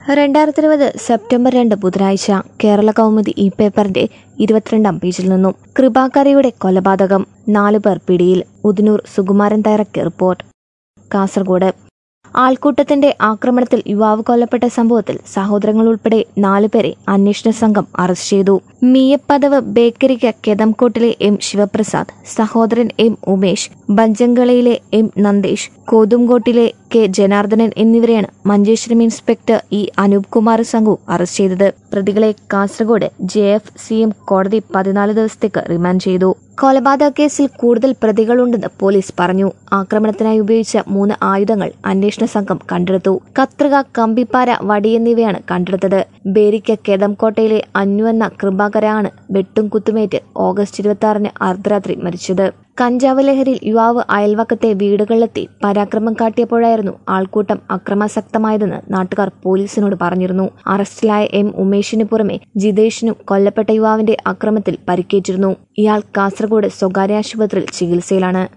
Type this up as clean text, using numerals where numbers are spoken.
2020 September 2 ബുധനാഴ്ച കേരള കൗമുദി ഈ പേപ്പറിന്റെ 22-ാം പേജിൽ നിന്നും കൃപാകരയുടെ കൊലപാതകം 4 പേർ പിടിയിൽ. ഉദിനൂർ സുകുമാരൻ തയ്യാറാക്കിയ റിപ്പോർട്ട്. കാസർഗോഡ് ആൾക്കൂട്ടത്തിന്റെ ആക്രമണത്തിൽ യുവാവ് കൊല്ലപ്പെട്ട സംഭവത്തിൽ സഹോദരങ്ങൾ ഉൾപ്പെടെ 4 പേരെ അന്വേഷണ സംഘം അറസ്റ്റ് ചെയ്തു. മീയപ്പദവ് ബേക്കറിക്ക് കെതംകോട്ടിലെ എം ശിവപ്രസാദ്, സഹോദരൻ എം ഉമേഷ്, ബഞ്ചങ്കളയിലെ എം നന്ദേഷ്, കോതുംകോട്ടിലെ കെ ജനാർദ്ദനൻ എന്നിവരെയാണ് മഞ്ചേശ്വരം ഇൻസ്പെക്ടർ ഇ അനൂപ് കുമാർ സംഘവും അറസ്റ്റ് ചെയ്തത്. പ്രതികളെ കാസർഗോഡ് JFCM കോടതി 14 ദിവസത്തേക്ക് റിമാൻഡ് ചെയ്തു. കൊലപാതക കേസിൽ കൂടുതൽ പ്രതികളുണ്ടെന്ന് പോലീസ് പറഞ്ഞു. ആക്രമണത്തിനായി ഉപയോഗിച്ച 3 ആയുധങ്ങൾ അന്വേഷണ സംഘം കണ്ടെടുത്തു. കത്രിക, കമ്പിപ്പാര, വടി എന്നിവയാണ് കണ്ടെടുത്തത്. ബേരിക്ക് കെതംകോട്ടയിലെ അന്നു എന്ന കൃപാകരയാണ് വെട്ടും കുത്തുമേറ്റ് ഓഗസ്റ്റ് 26-ന് അർദ്ധരാത്രി മരിച്ചത്. കഞ്ചാവ് ലഹരിയിൽ യുവാവ് അയൽവക്കത്തെ വീടുകളിലെത്തി പരാക്രമം കാട്ടിയപ്പോഴായിരുന്നു ആൾക്കൂട്ടം അക്രമാസക്തമായതെന്ന് നാട്ടുകാർ പോലീസിനോട് പറഞ്ഞിരുന്നു. അറസ്റ്റിലായ എം ഉമേഷിന് പുറമെ ജിതേഷിനും കൊല്ലപ്പെട്ട യുവാവിന്റെ അക്രമത്തിൽ പരിക്കേറ്റിരുന്നു. ഇയാൾ കാസർഗോഡ് സ്വകാര്യ ആശുപത്രിയിൽ ചികിത്സയിലാണ്.